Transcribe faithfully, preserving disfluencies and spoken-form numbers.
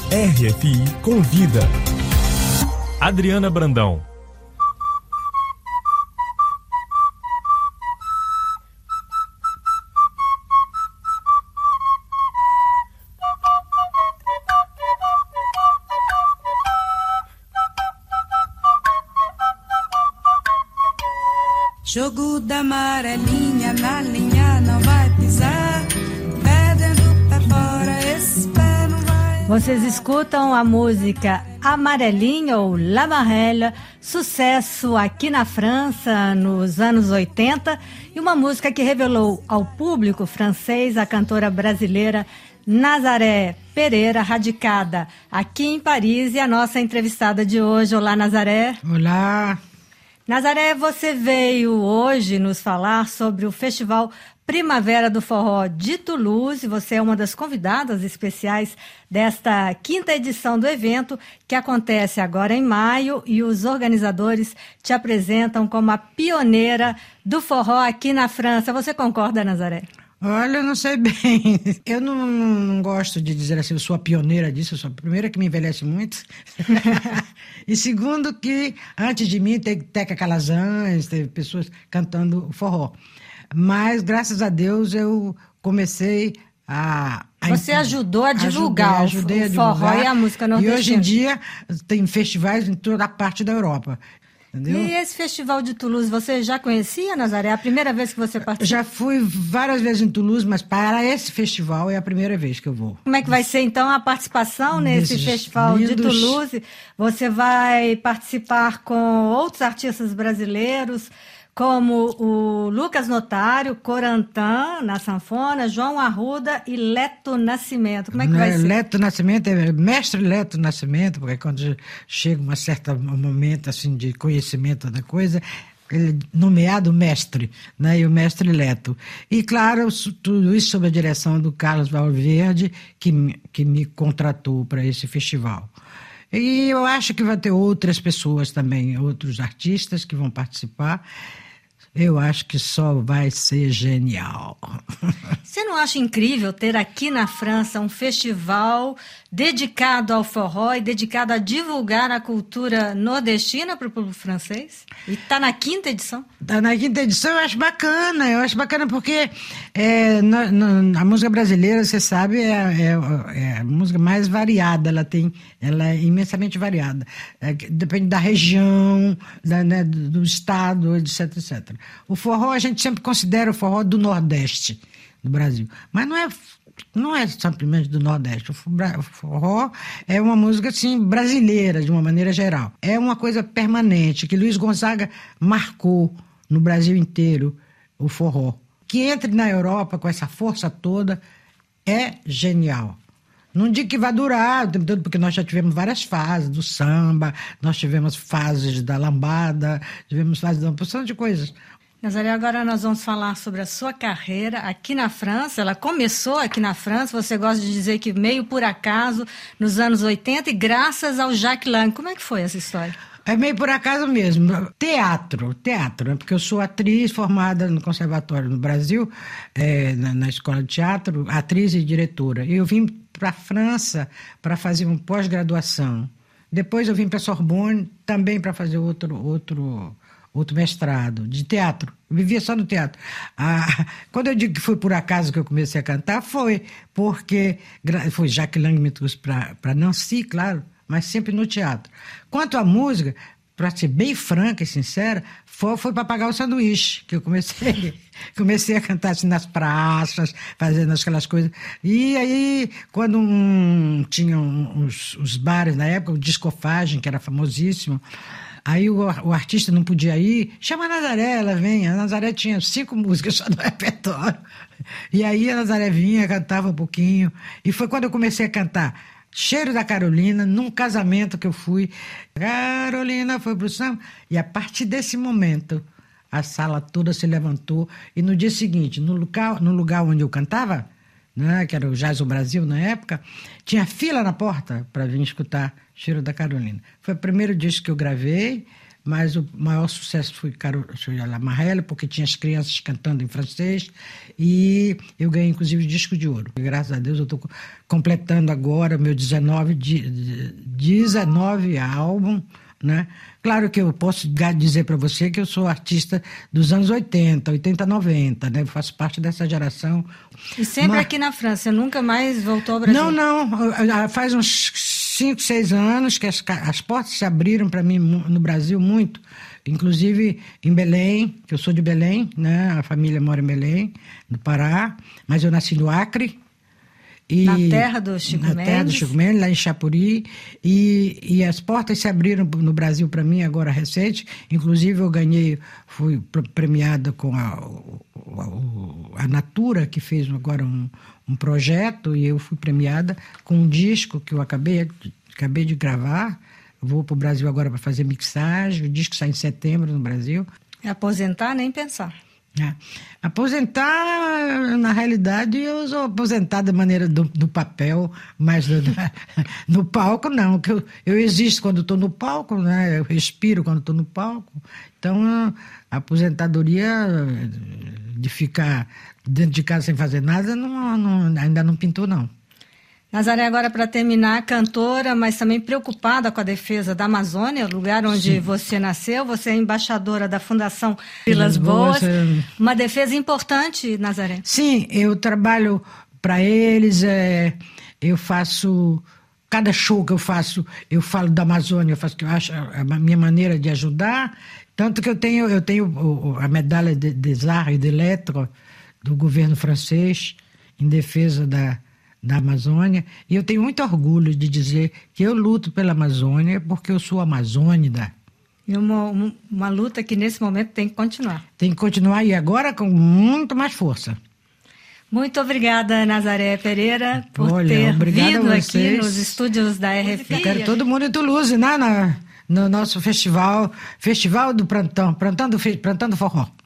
R F I convida. Adriana Brandão. Jogo da amarelinha na linha não vai pisar, pé dentro, pé fora, esse pé não vai. Vocês escutam a música Amarelinha ou L'Amarelle, sucesso aqui na França nos anos oitenta, e uma música que revelou ao público francês a cantora brasileira Nazaré Pereira, radicada aqui em Paris, e a nossa entrevistada de hoje. Olá, Nazaré. Olá. Nazaré, você veio hoje nos falar sobre o Festival Primavera do Forró de Toulouse. Você é uma das convidadas especiais desta quinta edição do evento, que acontece agora em maio, e os organizadores te apresentam como a pioneira do forró aqui na França. Você concorda, Nazaré? Olha, eu não sei bem. Eu não, não gosto de dizer assim, eu sou a pioneira disso, eu sou a primeira que me envelhece muito. E segundo que, antes de mim, teve Teca Calazans, teve pessoas cantando forró. Mas, graças a Deus, eu comecei a... a Você ajudou a divulgar ajudei, ajudei o a divulgar, forró e a música nordestina. E hoje em dia tem festivais em toda a parte da Europa. Entendeu? E esse festival de Toulouse, você já conhecia, Nazaré? É a primeira vez que você participa? Já fui várias vezes em Toulouse, mas para esse festival é a primeira vez que eu vou. Como é que vai ser, então, a participação nesse Desses festival lindos... de Toulouse? Você vai participar com outros artistas brasileiros, como o Lucas Notário, Corantan, na sanfona, João Arruda e Leto Nascimento. Como é que vai ser? Leto Nascimento é mestre Leto Nascimento, porque quando chega um certo momento assim, de conhecimento da coisa, ele é nomeado mestre, né? E o mestre Leto. E, claro, tudo isso sob a direção do Carlos Valverde, que, que me contratou para esse festival. E eu acho que vai ter outras pessoas também, outros artistas que vão participar. Eu acho que só vai ser genial. Você não acha incrível ter aqui na França um festival dedicado ao forró e dedicado a divulgar a cultura nordestina para o público francês? E está na quinta edição? Está na quinta edição, eu acho bacana. Eu acho bacana porque é, na, na, a música brasileira, você sabe, é, é, é a música mais variada. Ela, tem, ela é imensamente variada. É, depende da região, da, né, do, do estado, etc, etcétera. O forró, a gente sempre considera o forró do Nordeste do Brasil. Mas não é, não é simplesmente do Nordeste. O forró é uma música assim, brasileira, de uma maneira geral. É uma coisa permanente, que Luiz Gonzaga marcou no Brasil inteiro, o forró. Que entre na Europa com essa força toda é genial. Não digo que vai durar o tempo todo, porque nós já tivemos várias fases do samba, nós tivemos fases da lambada, tivemos fases de uma porção de coisas. Nazaré, agora nós vamos falar sobre a sua carreira aqui na França. Ela começou aqui na França, você gosta de dizer que meio por acaso, nos anos oitenta, e graças ao Jack Lang. Como é que foi essa história? É meio por acaso mesmo. Teatro, teatro, né? Porque eu sou atriz formada no Conservatório no Brasil, é, na, na Escola de Teatro, atriz e diretora. E eu vim para a França para fazer uma pós-graduação. Depois eu vim para a Sorbonne também para fazer outro, outro, outro mestrado de teatro. Eu vivia só no teatro. Ah, quando eu digo que foi por acaso que eu comecei a cantar, foi porque foi Jack Lang me trouxe para Nancy, claro, mas sempre no teatro. Quanto à música, para ser bem franca e sincera, foi, foi para pagar o sanduíche, que eu comecei, comecei a cantar assim nas praças, fazendo aquelas coisas. E aí, quando um, tinha uns, os bares na época, o Discofagem, que era famosíssimo, aí o, o artista não podia ir, chama a Nazaré, ela vem. A Nazaré tinha cinco músicas só no repertório. E aí a Nazaré vinha, cantava um pouquinho. E foi quando eu comecei a cantar Cheiro da Carolina, num casamento que eu fui. Carolina foi pro samba. E a partir desse momento, a sala toda se levantou. E no dia seguinte, no lugar, no lugar onde eu cantava, né, que era o Jazz do Brasil na época, tinha fila na porta para vir escutar Cheiro da Carolina. Foi o primeiro disco que eu gravei, mas o maior sucesso foi Caro La Marelle, porque tinha as crianças cantando em francês, e eu ganhei, inclusive, disco de ouro. E, graças a Deus, eu estou completando agora meu dezenove, dezenove álbum, né? Claro que eu posso dizer para você que eu sou artista dos anos oitenta, oitenta, noventa, né? Eu faço parte dessa geração. E sempre Mas... aqui na França, nunca mais voltou ao Brasil? Não, não, faz uns cinco, seis anos que as, as portas se abriram para mim no Brasil muito, inclusive em Belém, que eu sou de Belém, né? A família mora em Belém, no Pará, mas eu nasci no Acre. E, na terra do Chico na Mendes? Na terra do Chico Mendes, lá em Chapuri. E, e as portas se abriram no Brasil para mim agora recente. Inclusive eu ganhei, fui premiada com a, a, a Natura, que fez agora um, um projeto, e eu fui premiada com um disco que eu acabei, acabei de gravar. Vou para o Brasil agora para fazer mixagem. O disco sai em setembro no Brasil. Aposentar, nem pensar. É. Aposentar, na realidade, eu sou aposentada da maneira do, do papel, mas do, da, no palco não, que eu, eu existo quando estou no palco, né? Eu respiro quando estou no palco, então a aposentadoria de ficar dentro de casa sem fazer nada não, não, ainda não pintou não. Nazaré, agora para terminar, cantora, mas também preocupada com a defesa da Amazônia, lugar onde Sim. você nasceu. Você é embaixadora da Fundação Vilas Boas. Boas é... Uma defesa importante, Nazaré. Sim, eu trabalho para eles, é, eu faço... Cada show que eu faço, eu falo da Amazônia, eu faço que eu acho a minha maneira de ajudar. Tanto que eu tenho, eu tenho a medalha de, des Arts et des Lettres do governo francês em defesa da... da Amazônia, e eu tenho muito orgulho de dizer que eu luto pela Amazônia porque eu sou amazônida. E uma, uma luta que nesse momento tem que continuar. Tem que continuar, e agora com muito mais força. Muito obrigada, Nazaré Pereira, por Olha, ter vindo aqui nos estúdios da R F I. Eu quero todo mundo em Toulouse, né, na, no nosso festival, Festival do Plantão, Plantão do, Plantão do Forró.